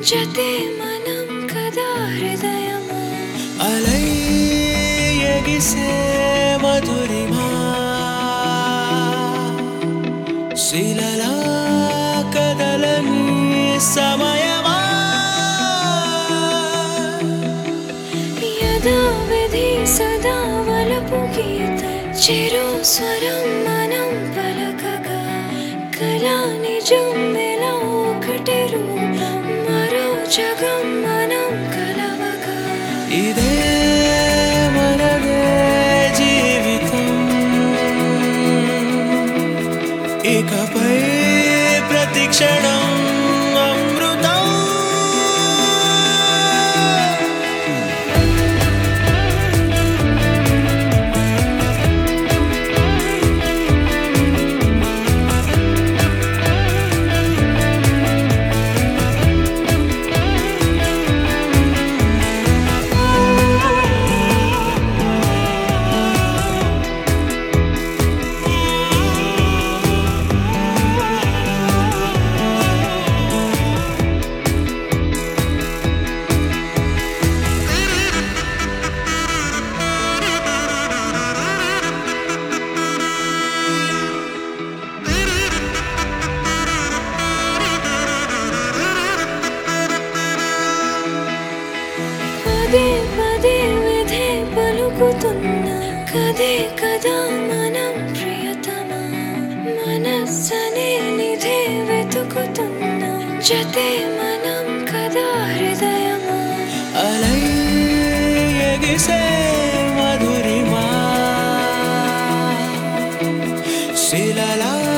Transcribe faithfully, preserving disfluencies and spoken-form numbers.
జతే మనం కదా హృదయమా అలై ఎగిసే మధురిమా శిలలా కదలని సమయమా యథావిధి సదా వలపు గీత చిరు స్వరం మనం పలకగా కళా నిజం ఎలా ఒకటి రూపం మరో జగం మనం కలవగా ఇదే మనదే జీవితం ఇకపై ప్రతి క్షణం అమృతం పదే పదే విధే పలుకుతున్నా కదే కదా మనం ప్రియతమా మనస్సనే నిధే వెతుకుతున్నా జతే మనం కదా హృదయమా అలై ఎగిసే మధురిమా శిలలా